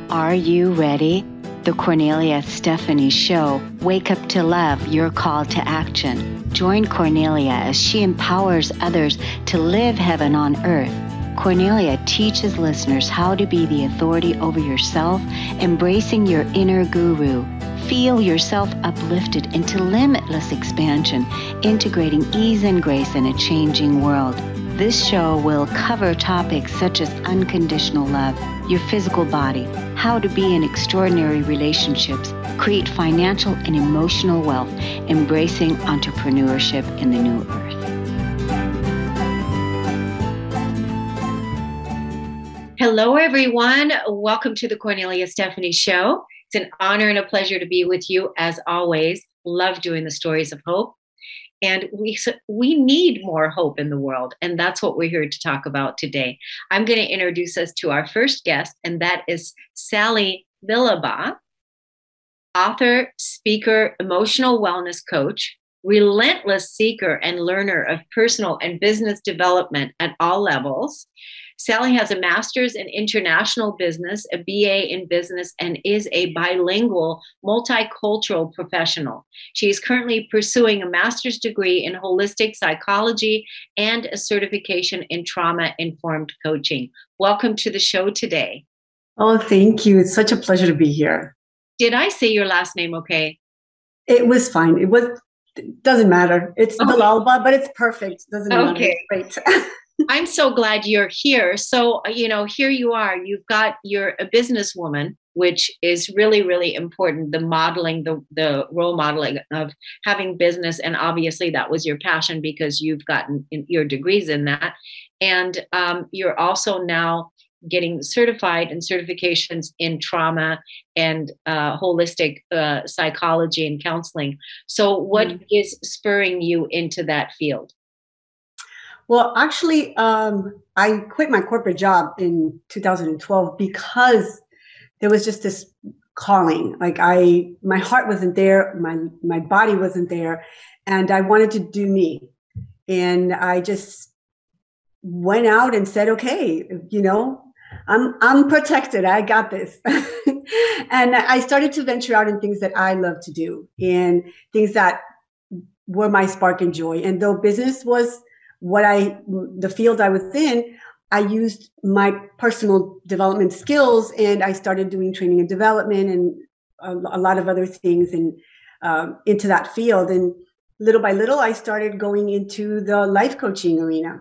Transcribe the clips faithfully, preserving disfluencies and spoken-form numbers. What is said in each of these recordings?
Are you ready? The Cornelia Stephanie Show. Wake up to love, your call to action. Join Cornelia as she empowers others to live heaven on earth. Cornelia teaches listeners how to be the authority over yourself, embracing your inner guru. Feel yourself uplifted into limitless expansion, integrating ease and grace in a changing world. This show will cover topics such as unconditional love, your physical body, how to be in extraordinary relationships, create financial and emotional wealth, embracing entrepreneurship in the new earth. Hello, everyone. Welcome to the Cornelia Stephanie Show. It's an honor and a pleasure to be with you as always. Love doing the stories of hope. And we we need more hope in the world. And that's what we're here to talk about today. I'm going to introduce us to our first guest, and that is Sally Villaba, author, speaker, emotional wellness coach, relentless seeker and learner of personal and business development at all levels. Sally has a master's in international business, a B A in business, and is a bilingual, multicultural professional. She is currently pursuing a master's degree in holistic psychology and a certification in trauma-informed coaching. Welcome to the show today. Oh, thank you. It's such a pleasure to be here. Did I say your last name okay? It was fine. It was. It doesn't matter. It's okay. Villalba, but it's perfect. Doesn't matter. Okay. It's great. I'm so glad you're here. So, you know, here you are. You've got, you're a businesswoman, which is really, really important. The modeling, the, the role modeling of having business. And obviously that was your passion because you've gotten your degrees in that. And um, you're also now getting certified and certifications in trauma and uh, holistic uh, psychology and counseling. So what mm-hmm. is spurring you into that field? Well, actually, um, I quit my corporate job in two thousand twelve because there was just this calling. Like I, my heart wasn't there, my my body wasn't there, and I wanted to do me. And I just went out and said, "Okay, you know, I'm I'm protected. I got this." And I started to venture out in things that I love to do, and things that were my spark and joy. And though business was what I, the field I was in, I used my personal development skills, and I started doing training and development and a, a lot of other things and uh, into that field. And little by little, I started going into the life coaching arena,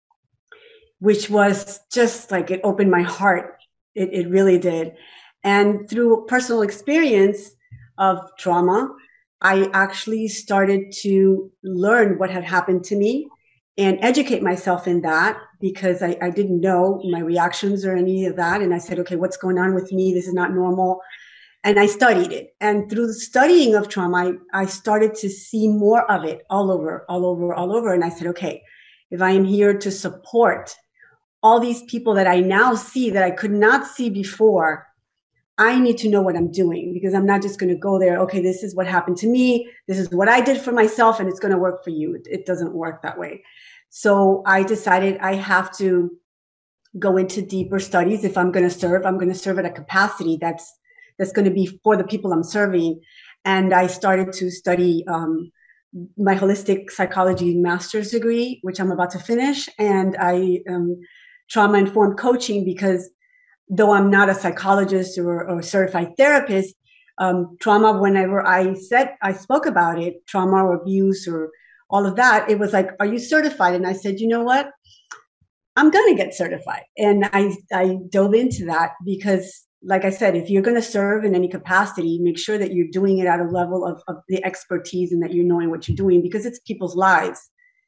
which was just like, it opened my heart. It, it really did. And through personal experience of trauma, I actually started to learn what had happened to me and educate myself in that, because I, I didn't know my reactions or any of that. And I said, okay, what's going on with me? This is not normal. And I studied it. And through the studying of trauma, I, I started to see more of it all over, all over, all over. And I said, okay, if I am here to support all these people that I now see that I could not see before, I need to know what I'm doing, because I'm not just going to go there. Okay, this is what happened to me. This is what I did for myself, and it's going to work for you. It, it doesn't work that way. So I decided I have to go into deeper studies. If I'm going to serve, I'm going to serve at a capacity that's that's going to be for the people I'm serving. And I started to study um, my holistic psychology master's degree, which I'm about to finish, and I um, trauma-informed coaching, because though I'm not a psychologist or, or certified therapist, um, trauma, whenever I said, I spoke about it, trauma or abuse or all of that, it was like, are you certified? And I said, you know what? I'm going to get certified. And I, I dove into that because, like I said, if you're going to serve in any capacity, make sure that you're doing it at a level of, of the expertise and that you're knowing what you're doing, because it's people's lives.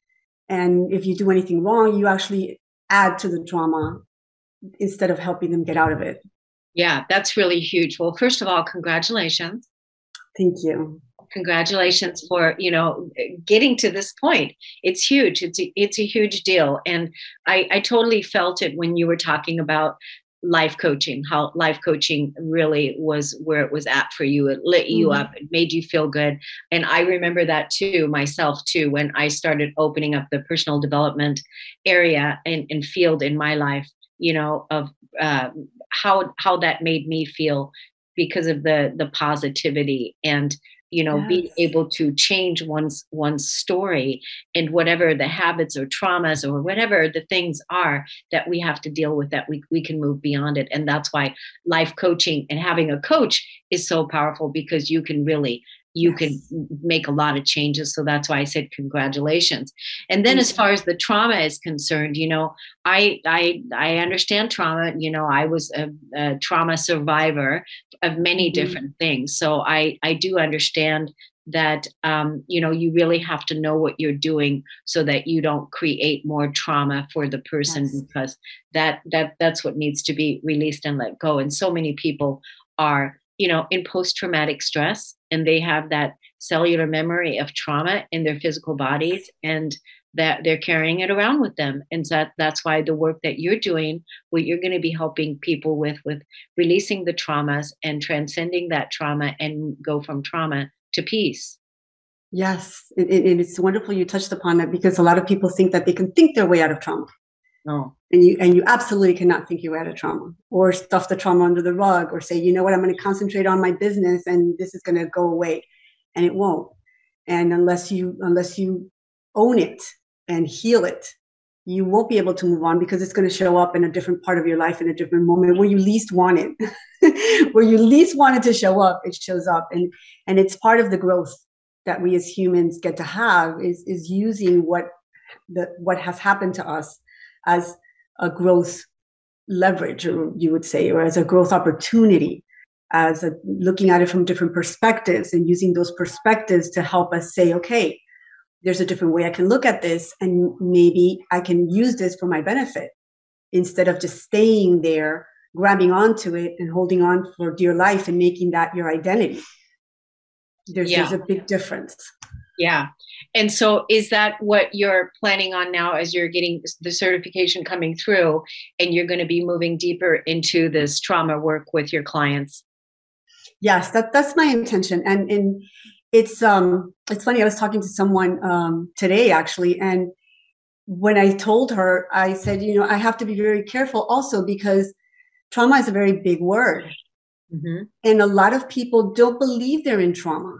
And if you do anything wrong, you actually add to the trauma instead of helping them get out of it. Yeah, that's really huge. Well, first of all, congratulations. Thank you. Congratulations for, you know, getting to this point. It's huge. It's a, it's a huge deal. And I, I totally felt it when you were talking about life coaching, how life coaching really was where it was at for you. It lit you mm-hmm. up. It made you feel good. And I remember that too, myself too, when I started opening up the personal development area and, and field in my life, you know, of uh, how how that made me feel because of the the positivity and you know being Yes. able to change one's one's story and whatever the habits or traumas or whatever the things are that we have to deal with, that we, we can move beyond it. And that's why life coaching and having a coach is so powerful, because you can really you can Yes. make a lot of changes. So that's why I said congratulations. And then as Thank you. far as the trauma is concerned, you know, I I I understand trauma. You know, I was a, a trauma survivor of many Mhm. different things. So I I do understand that um, you know you really have to know what you're doing so that you don't create more trauma for the person, Yes. because that that that's what needs to be released and let go. And so many people are you know in post traumatic stress, and they have that cellular memory of trauma in their physical bodies, and that they're carrying it around with them. And so that that's why the work that you're doing, what you're going to be helping people with with releasing the traumas and transcending that trauma and go from trauma to peace. Yes. And, and and it's wonderful you touched upon that, because a lot of people think that they can think their way out of trauma. Oh, And you and you absolutely cannot think your way out of trauma, or stuff the trauma under the rug, or say, you know what, I'm going to concentrate on my business and this is going to go away. And it won't. And unless you unless you own it and heal it, you won't be able to move on, because it's going to show up in a different part of your life in a different moment where you least want it. Where you least want it to show up, it shows up. And and it's part of the growth that we as humans get to have, is is using what the what has happened to us as a growth leverage, or you would say, or as a growth opportunity, as a, looking at it from different perspectives and using those perspectives to help us say, okay, there's a different way I can look at this, and maybe I can use this for my benefit, instead of just staying there, grabbing onto it and holding on for dear life and making that your identity. There's there's yeah. a big difference. Yeah. And so is that what you're planning on now, as you're getting the certification coming through and you're going to be moving deeper into this trauma work with your clients? Yes, that that's my intention. And and it's um it's funny, I was talking to someone um today actually, and when I told her, I said, you know, I have to be very careful also, because trauma is a very big word. Hmm. And a lot of people don't believe they're in trauma,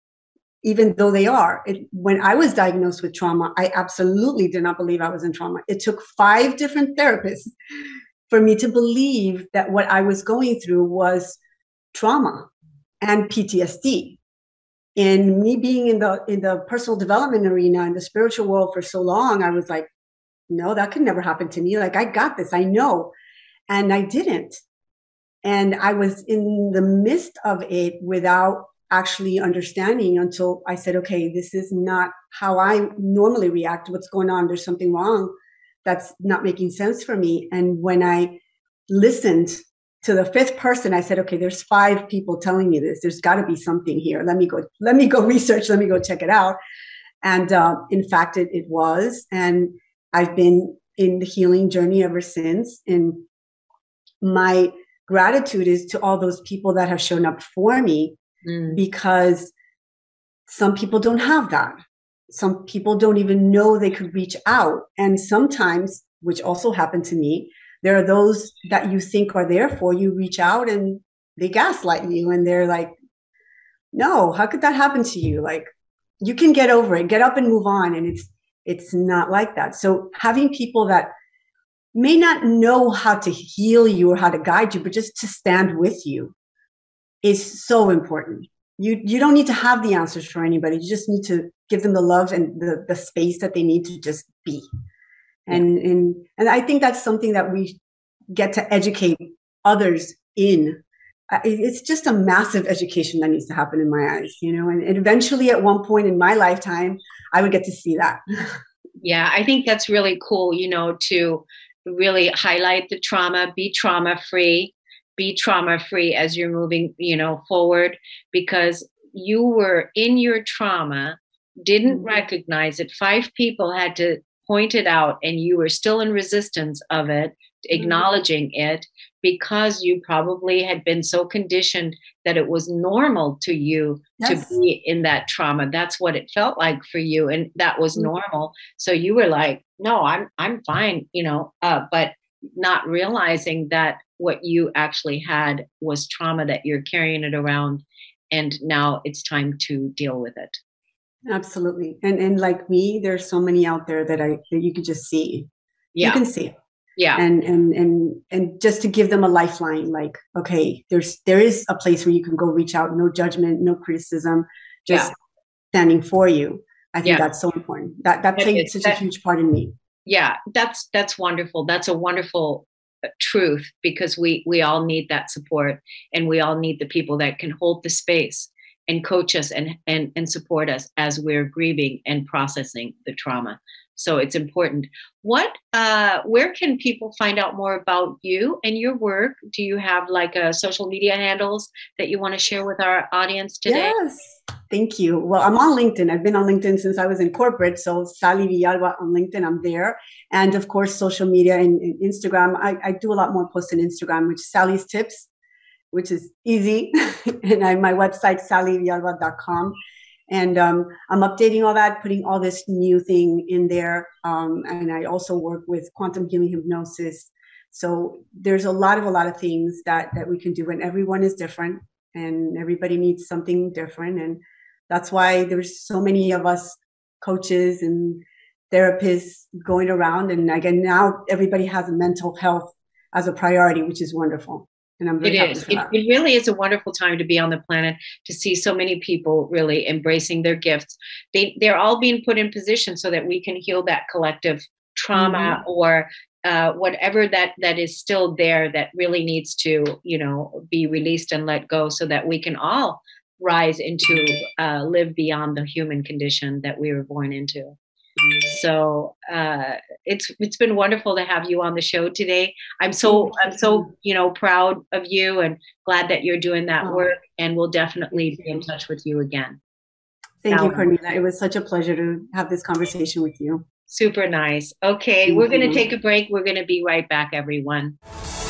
even though they are. It, when I was diagnosed with trauma, I absolutely did not believe I was in trauma. It took five different therapists for me to believe that what I was going through was trauma and P T S D. And me being in the in the personal development arena, in the spiritual world for so long, I was like, no, that could never happen to me. Like, I got this, I know. And I didn't. And I was in the midst of it without actually understanding, until I said, okay, this is not how I normally react. What's going on? There's something wrong that's not making sense for me. And when I listened to the fifth person, I said, okay, there's five people telling me this. There's got to be something here. Let me go, let me go research. Let me go check it out. And uh, in fact, it, it was. And I've been in the healing journey ever since. And my gratitude is to all those people that have shown up for me, Mm. because some people don't have that. Some people don't even know they could reach out. And sometimes, which also happened to me, there are those that you think are there for you, reach out and they gaslight you, and they're like, no, how could that happen to you? Like, you can get over it, get up and move on. And it's it's not like that. So having people that may not know how to heal you or how to guide you, but just to stand with you, is so important. You you don't need to have the answers for anybody. You just need to give them the love and the, the space that they need to just be. Yeah. And and and I think that's something that we get to educate others in. Uh, it- It's just a massive education that needs to happen in my eyes, you know. And, and eventually, at one point in my lifetime, I would get to see that. Yeah, I think that's really cool, you know, to really highlight the trauma, be trauma free, be trauma free as you're moving, you know, forward, because you were in your trauma, didn't Mhm. recognize it. Five people had to point it out, and you were still in resistance of it, Mhm. acknowledging it, because you probably had been so conditioned that it was normal to you to Yes. be in that trauma. That's what it felt like for you, and that was Mhm. normal. So you were like, no, i'm i'm fine, you know uh, but not realizing that what you actually had was trauma that you're carrying it around, and now it's time to deal with it. Absolutely. And and like me, there's so many out there that I that you can just see. You Yeah. can see. Yeah. And and and and just to give them a lifeline, like, okay, there's there is a place where you can go reach out, no judgment, no criticism, just Yeah. standing for you. I think Yeah. that's so important. That that That played is- such that- a huge part in me. Yeah, that's that's wonderful. That's a wonderful uh, truth, because we we all need that support, and we all need the people that can hold the space and coach us and and and support us as we're grieving and processing the trauma. So it's important. What uh where can people find out more about you and your work? Do you have like a social media handles that you want to share with our audience today? Yes. Thank you. Well, I'm on LinkedIn. I've been on LinkedIn since I was in corporate. So Sally Villalba on LinkedIn, I'm there. And of course, social media and, and Instagram. I, I do a lot more posts on Instagram, which is Sally's Tips, which is easy. And I, my website, sally villalba dot com. And um, I'm updating all that, putting all this new thing in there. Um, and I also work with quantum healing hypnosis. So there's a lot of a lot of things that that we can do, and everyone is different, and everybody needs something different. And that's why there's so many of us coaches and therapists going around. And again, now everybody has a mental health as a priority, which is wonderful. And I'm It very happy is. for It, that. it really is a wonderful time to be on the planet, to see so many people really embracing their gifts. They they're all being put in position so that we can heal that collective trauma, Mhm. or uh, whatever that that is still there that really needs to, you know, be released and let go, so that we can all rise into uh, live beyond the human condition that we were born into. So uh, it's it's been wonderful to have you on the show today. I'm so I'm so you know proud of you, and glad that you're doing that Oh, work. And we'll definitely thank be in you. touch with you again. Thank you, Salma. Cornelia. It was such a pleasure to have this conversation with you. Super nice. Okay, Thank we're going to you. take a break. We're going to be right back, everyone.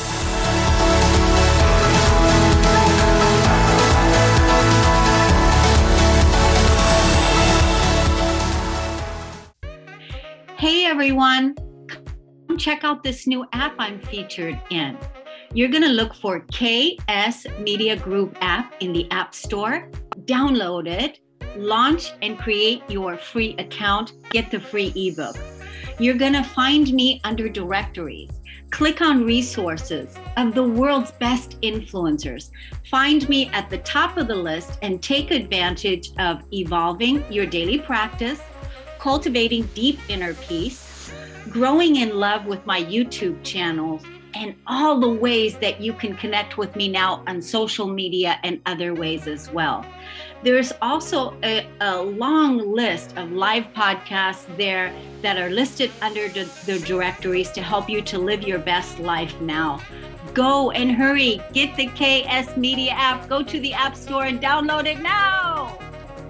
Hey, everyone. Come check out this new app I'm featured in. You're going to look for K S Media Group app in the App Store. Download it, launch and create your free account, get the free ebook. You're going to find me under directories. Click on resources of the world's best influencers. Find me at the top of the list and take advantage of evolving your daily practice, cultivating deep inner peace, growing in love with my YouTube channel, and all the ways that you can connect with me now on social media and other ways as well. There's also a, a long list of live podcasts there that are listed under the, the directories to help you to live your best life now. Go and hurry, get the K S Media app, go to the App Store and download it now.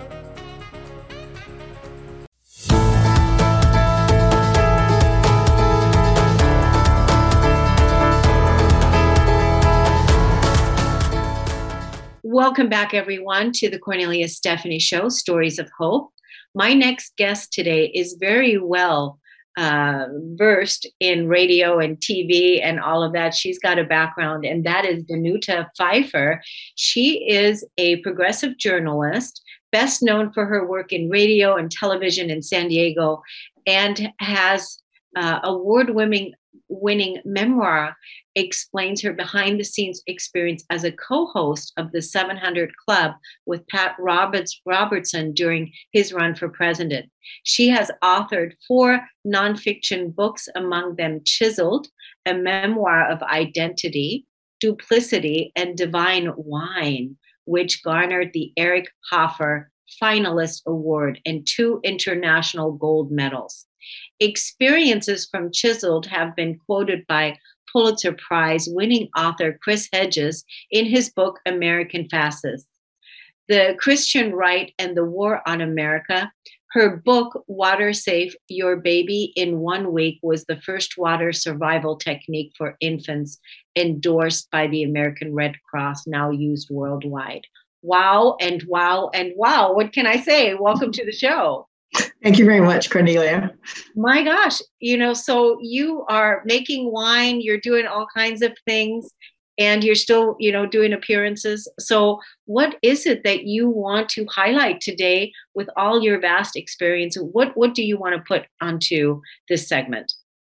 Welcome back, everyone, to the Cornelia Stephanie Show, Stories of Hope. My next guest today is very well uh, versed in radio and T V and all of that. She's got a background, and that is Danuta Pfeiffer. She is a progressive journalist, best known for her work in radio and television in San Diego, and has uh, award-winning winning memoir explains her behind the scenes experience as a co-host of the seven hundred Club with Pat Roberts Robertson during his run for president. She has authored four nonfiction books, among them Chiseled, a memoir of identity, Duplicity, and Divine Wine, which garnered the Eric Hoffer Finalist Award and two international gold medals. Experiences from Chiseled have been quoted by Pulitzer Prize winning author Chris Hedges in his book American Fascists. The Christian Right and the War on America. Her book, Water Safe Your Baby in One Week, was the first water survival technique for infants endorsed by the American Red Cross, now used worldwide. Wow and wow and wow. What can I say? Welcome to the show. Thank you very much, Cornelia. My gosh, you know, so you are making wine, you're doing all kinds of things, and you're still, you know, doing appearances. So, what is it that you want to highlight today with all your vast experience? What what do you want to put onto this segment?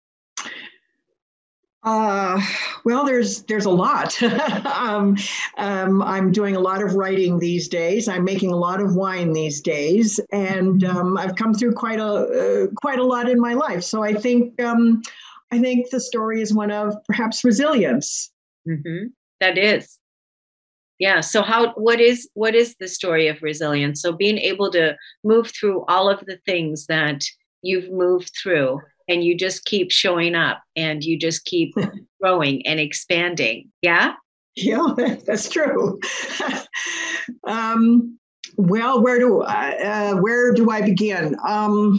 Uh, well, there's there's a lot. um, um, I'm doing a lot of writing these days. I'm making a lot of wine these days, and um, I've come through quite a uh, quite a lot in my life. So I think um, I think the story is one of perhaps resilience. Mm-hmm. That is, yeah. So how what is what is the story of resilience? So being able to move through all of the things that you've moved through, and you just keep showing up, and you just keep growing and expanding. Yeah. Yeah, that's true. um, well, where do I, uh, where do I begin? Um,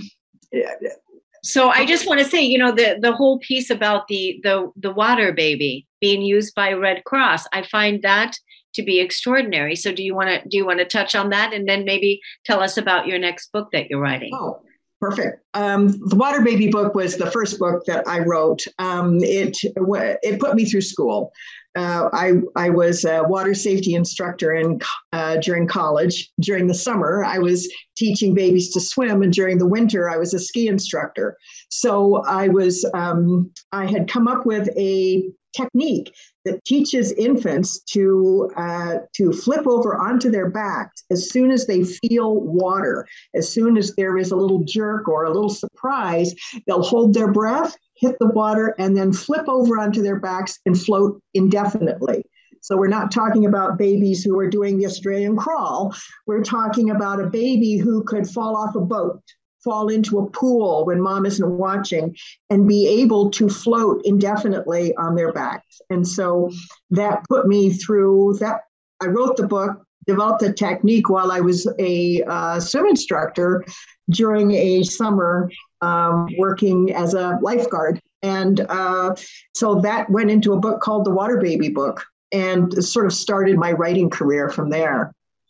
So I just want to say, you know, the the whole piece about the the the water baby being used by Red Cross, I find that to be extraordinary. So do you want to do you want to touch on that, and then maybe tell us about your next book that you're writing? Oh, perfect. Um, the Water Baby book was the first book that I wrote. Um, it it put me through school. Uh, I I was a water safety instructor in uh, during college. During the summer, I was teaching babies to swim, and during the winter, I was a ski instructor. So I was um, I had come up with a technique that teaches infants to uh, to flip over onto their backs as soon as they feel water. As soon as there is a little jerk or a little surprise, they'll hold their breath, hit the water, and then flip over onto their backs and float indefinitely. So we're not talking about babies who are doing the Australian crawl. We're talking about a baby who could fall off a boat, fall into a pool when mom isn't watching, and be able to float indefinitely on their backs. And so that put me through that. I wrote the book, developed the technique while I was a uh, swim instructor during a summer um, working as a lifeguard. And uh, so that went into a book called The Water Baby Book, and sort of started my writing career from there.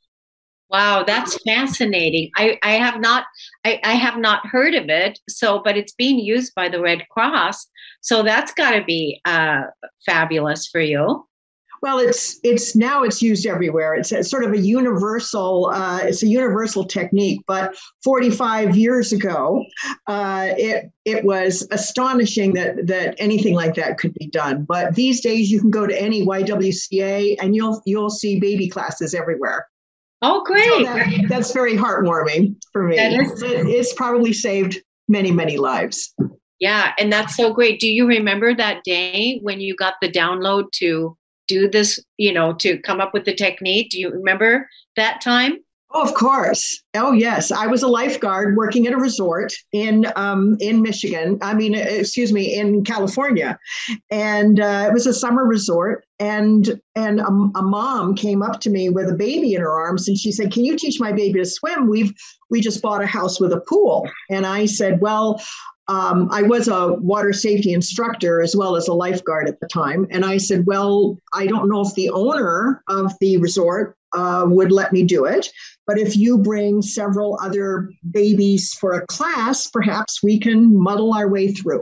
Wow, that's fascinating. I, I have not I, I have not heard of it. So, but it's being used by the Red Cross. So that's got to be uh, fabulous for you. Well, it's it's now it's used everywhere. It's a, sort of a universal. Uh, it's a universal technique. But forty-five years ago, uh, it it was astonishing that that anything like that could be done. But these days, you can go to any Y W C A and you'll you'll see baby classes everywhere. Oh, great! So that, that's very heartwarming for me. Is- it, it's probably saved many many lives. Yeah, and that's so great. Do you remember that day when you got the download to do this, you know, to come up with the technique? Do you remember that time? Oh, of course. Oh, yes. I was a lifeguard working at a resort in um, in Michigan. I mean, excuse me, in California, and uh, it was a summer resort. And and a, a mom came up to me with a baby in her arms, and she said, "Can you teach my baby to swim? We've we just bought a house with a pool." And I said, "Well." Um, I was a water safety instructor as well as a lifeguard at the time. And I said, well, I don't know if the owner of the resort uh, would let me do it. But if you bring several other babies for a class, perhaps we can muddle our way through.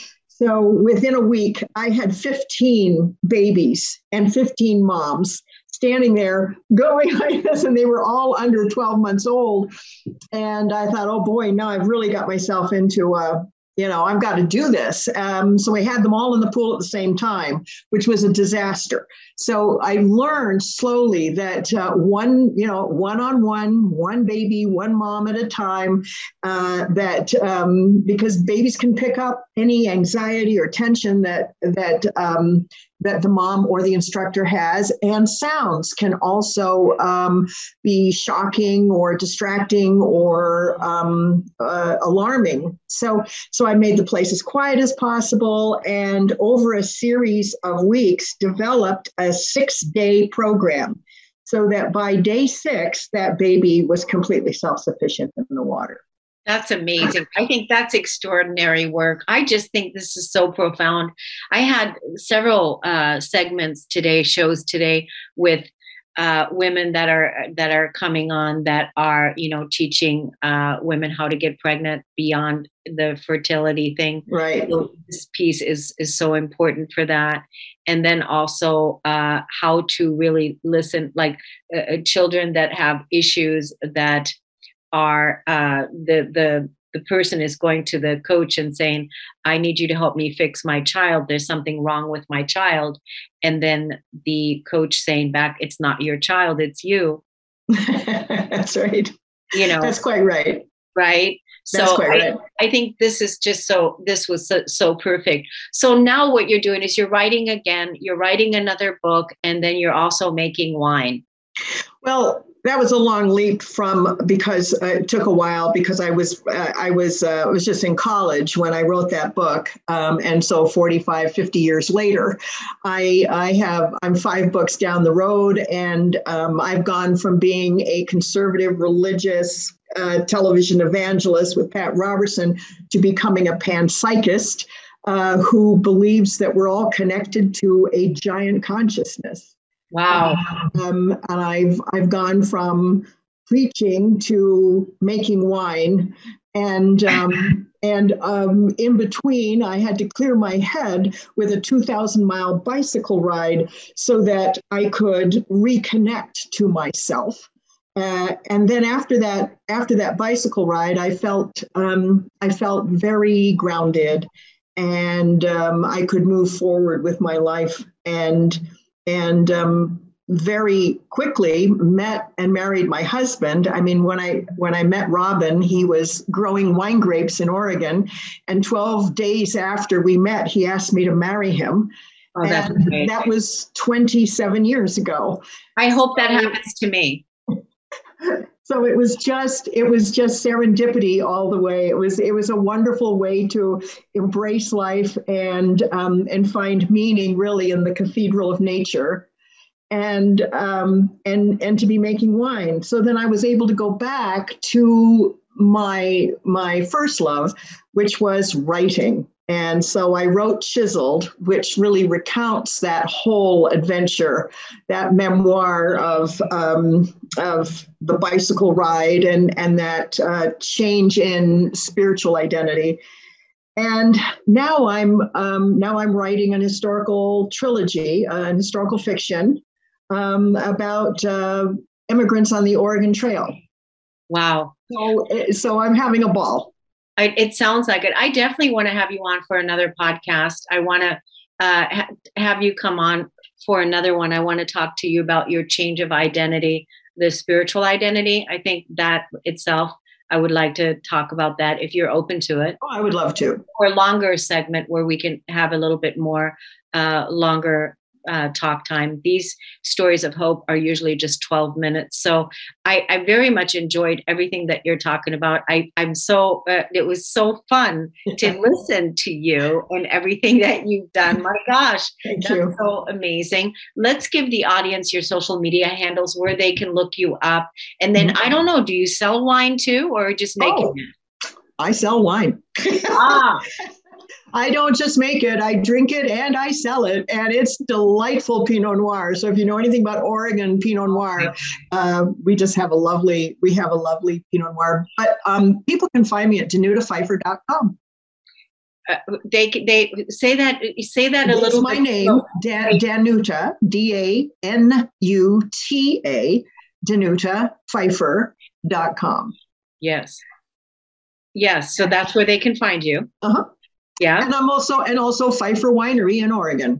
So within a week, I had fifteen babies and fifteen moms standing there going like this, and they were all under twelve months old. And I thought, oh boy, now I've really got myself into a you know, I've got to do this. Um, so we had them all in the pool at the same time, which was a disaster. So I learned slowly that uh, one, you know, one-on-one, one baby, one mom at a time, uh, that um, because babies can pick up any anxiety or tension that, that, um, that the mom or the instructor has, and sounds can also um, be shocking or distracting or um, uh, alarming. So, so I made the place as quiet as possible, and over a series of weeks, developed a six-day program, so that by day six, that baby was completely self-sufficient in the water. That's amazing. I think that's extraordinary work. I just think this is so profound. I had several uh, segments today, shows today with uh, women that are that are coming on that are, you know, teaching uh, women how to get pregnant beyond the fertility thing. Right. So this piece is is so important for that. And then also uh, how to really listen, like uh, children that have issues that are uh, the the the person is going to the coach and saying, I need you to help me fix my child. There's something wrong with my child. And then the coach saying back, it's not your child, it's you. That's right. You know, that's quite right. Right. That's So quite I, right. I think this is just so, this was so, so perfect. So now what you're doing is you're writing again, you're writing another book, and then you're also making wine. Well, that was a long leap from, because uh, it took a while, because I was uh, I was uh, I was just in college when I wrote that book, um, and so forty-five, fifty years later, I I have I'm five books down the road, and um, I've gone from being a conservative religious uh, television evangelist with Pat Robertson to becoming a panpsychist uh, who believes that we're all connected to a giant consciousness. Wow. Um, and I've I've gone from preaching to making wine, and um, and um, in between, I had to clear my head with a two thousand mile bicycle ride so that I could reconnect to myself. Uh, and then after that, after that bicycle ride, I felt um, I felt very grounded, and um, I could move forward with my life. And and um, very quickly met and married my husband. I mean, when I when I met Robin, he was growing wine grapes in Oregon, and twelve days after we met, he asked me to marry him. Oh, that's and great. That was twenty-seven years ago. I hope that happens to me. So it was just it was just serendipity all the way. It was it was a wonderful way to embrace life and um, and find meaning really in the cathedral of nature, and um, and and to be making wine. So then I was able to go back to my my first love, which was writing. And so I wrote Chiseled, which really recounts that whole adventure, that memoir of um, of the bicycle ride and and that uh, change in spiritual identity. And now I'm um, now I'm writing an historical trilogy, uh, an historical fiction um, about uh, immigrants on the Oregon Trail. Wow. So so I'm having a ball. I, it sounds like it. I definitely want to have you on for another podcast. I want to uh, ha- have you come on for another one. I want to talk to you about your change of identity, the spiritual identity. I think that itself, I would like to talk about that if you're open to it. Oh, I would love to. Or a longer segment where we can have a little bit more uh, longer uh, talk time. These stories of hope are usually just twelve minutes. So I, I very much enjoyed everything that you're talking about. I, I'm so, uh, it was so fun to listen to you and everything that you've done. My gosh, Thank that's you. so amazing. Let's give the audience your social media handles where they can look you up. And then, mm-hmm. I don't know, do you sell wine too, or just make oh, it? I sell wine. Ah. I don't just make it, I drink it and I sell it. And it's delightful Pinot Noir. So if you know anything about Oregon Pinot Noir, uh, we just have a lovely, we have a lovely Pinot Noir. But um, people can find me at danuta pfeiffer dot com. Uh, they they say that say that a it's little my bit. name, Dan, Danuta, D A N U T A, danuta pfeiffer dot com. Yes. Yes. So that's where they can find you. Uh-huh. Yeah. And I'm also, and also Pfeiffer Winery in Oregon.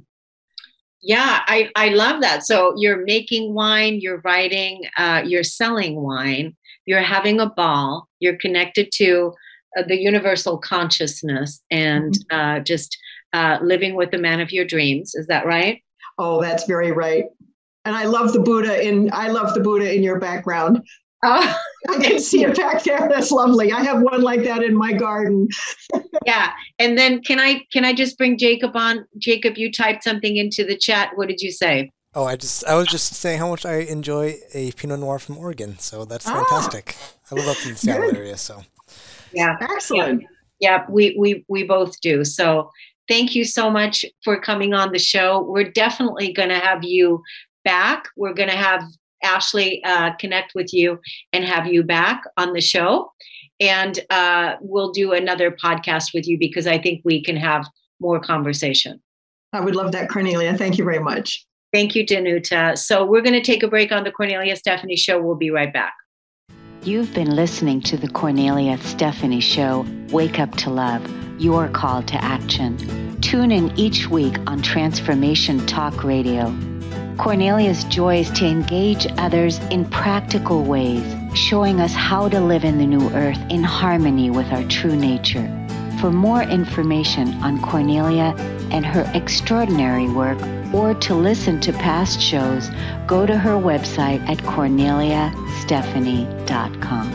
Yeah, I, I love that. So you're making wine, you're writing, uh, you're selling wine, you're having a ball, you're connected to uh, the universal consciousness and mm-hmm. uh, just uh, living with the man of your dreams. Is that right? Oh, that's very right. And I love the Buddha in, I love the Buddha in your background. Oh, I can see it back there. That's lovely. I have one like that in my garden. Yeah. And then can I can I just bring Jacob on? Jacob, you typed something into the chat. What did you say? Oh, I just I was just saying how much I enjoy a Pinot Noir from Oregon. So that's fantastic. Ah, I live up in the Seattle good. area. So yeah. Excellent. Yeah, yeah, we, we we both do. So thank you so much for coming on the show. We're definitely gonna have you back. We're gonna have Ashley uh, connect with you and have you back on the show. And uh, we'll do another podcast with you because I think we can have more conversation. I would love that, Cornelia. Thank you very much. Thank you, Danuta. So we're going to take a break on the Cornelia Stephanie Show. We'll be right back. You've been listening to the Cornelia Stephanie Show, Wake Up to Love, your call to action. Tune in each week on Transformation Talk Radio. Cornelia's joy is to engage others in practical ways, showing us how to live in the new earth in harmony with our true nature. For more information on Cornelia and her extraordinary work, or to listen to past shows, go to her website at cornelia stephanie dot com.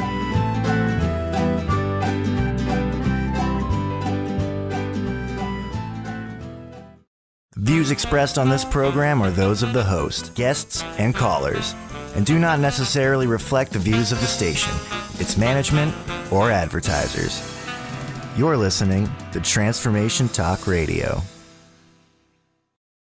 Views expressed on this program are those of the host, guests, and callers, and do not necessarily reflect the views of the station, its management, or advertisers. You're listening to Transformation Talk Radio.